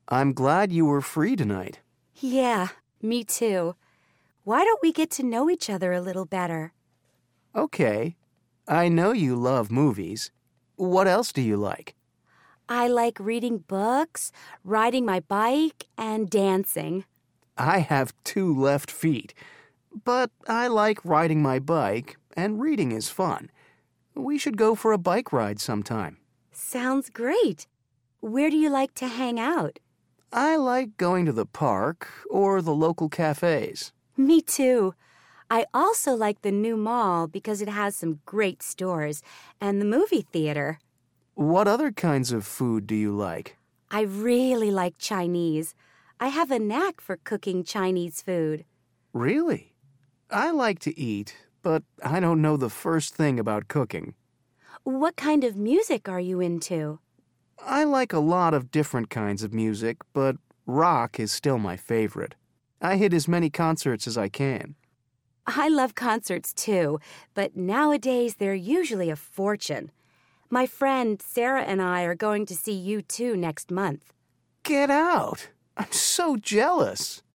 I'm glad you were free tonight. Yeah, me too. Why don't we get to know each other a little better? Okay. I know you love movies. What else do you like? I like reading books, riding my bike, and dancing. I have 2 left feet, but I like riding my bike, and reading is fun. We should go for a bike ride sometime. Sounds great. Where do you like to hang out? I like going to the park or the local cafes. Me too. I also like the new mall because it has some great stores and the movie theater. What other kinds of food do you like? I really like Chinese. I have a knack for cooking Chinese food. Really? I like to eat, but I don't know the first thing about cooking. What kind of music are you into? I like a lot of different kinds of music, but rock is still my favorite. I hit as many concerts as I can. I love concerts too, but nowadays they're usually a fortune. My friend Sarah and I are going to see U2 next month. Get out! I'm so jealous.